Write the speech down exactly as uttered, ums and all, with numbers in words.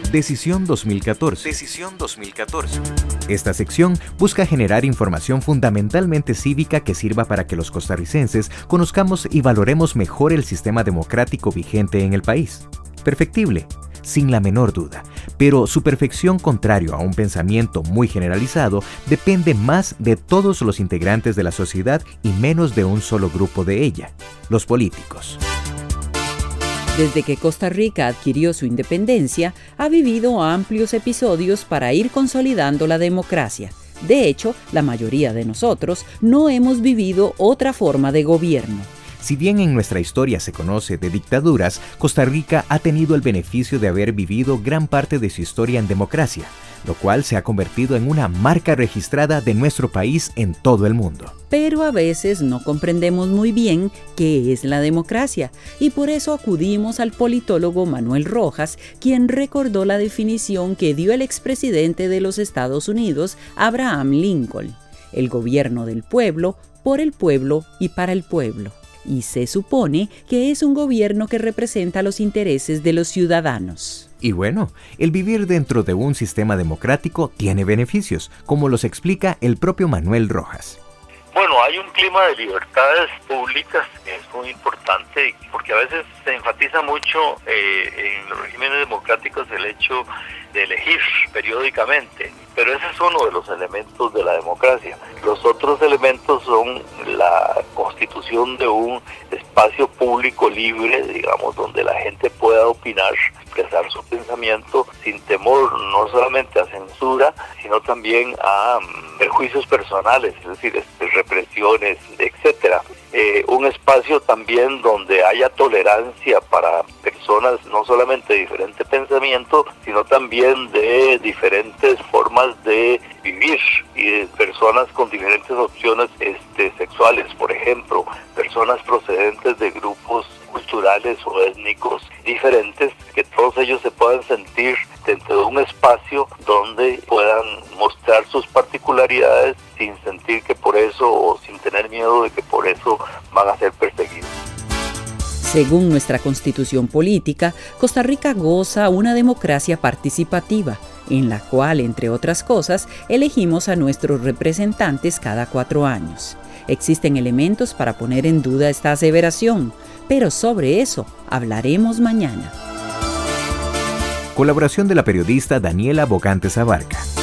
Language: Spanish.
Decisión dos mil catorce. Decisión dos mil catorce. Esta sección busca generar información fundamentalmente cívica que sirva para que los costarricenses conozcamos y valoremos mejor el sistema democrático vigente en el país. Perfectible, sin la menor duda, pero su perfección, contrario a un pensamiento muy generalizado, depende más de todos los integrantes de la sociedad y menos de un solo grupo de ella, los políticos. Desde que Costa Rica adquirió su independencia, ha vivido amplios episodios para ir consolidando la democracia. De hecho, la mayoría de nosotros no hemos vivido otra forma de gobierno. Si bien en nuestra historia se conoce de dictaduras, Costa Rica ha tenido el beneficio de haber vivido gran parte de su historia en democracia, lo cual se ha convertido en una marca registrada de nuestro país en todo el mundo. Pero a veces no comprendemos muy bien qué es la democracia, y por eso acudimos al politólogo Manuel Rojas, quien recordó la definición que dio el expresidente de los Estados Unidos, Abraham Lincoln: el gobierno del pueblo, por el pueblo y para el pueblo. Y se supone que es un gobierno que representa los intereses de los ciudadanos. Y bueno, el vivir dentro de un sistema democrático tiene beneficios, como los explica el propio Manuel Rojas. Bueno, hay un clima de libertades públicas que es muy importante, porque a veces se enfatiza mucho eh, en los regímenes democráticos el hecho de elegir periódicamente, pero ese es uno de los elementos de la democracia. Los otros elementos son la constitución de un espacio público libre, digamos, donde la gente pueda opinar, expresar su pensamiento sin temor no solamente a censura, sino también a um, perjuicios personales, es decir, este, represiones, etcétera. Eh, un espacio también donde haya tolerancia para personas no solamente de diferente pensamiento, sino también de diferentes formas de vivir, y de personas con diferentes opciones este, sexuales, por ejemplo, personas procedentes de grupos culturales o étnicos diferentes, que todos ellos se puedan sentir dentro de un espacio donde puedan mostrar sus particularidades sin sentir que por eso, o sin tener miedo de que por eso van a ser perseguidos. Según nuestra constitución política, Costa Rica goza una democracia participativa, en la cual, entre otras cosas, elegimos a nuestros representantes cada cuatro años. Existen elementos para poner en duda esta aseveración, pero sobre eso hablaremos mañana. Colaboración de la periodista Daniela Bocantes Abarca.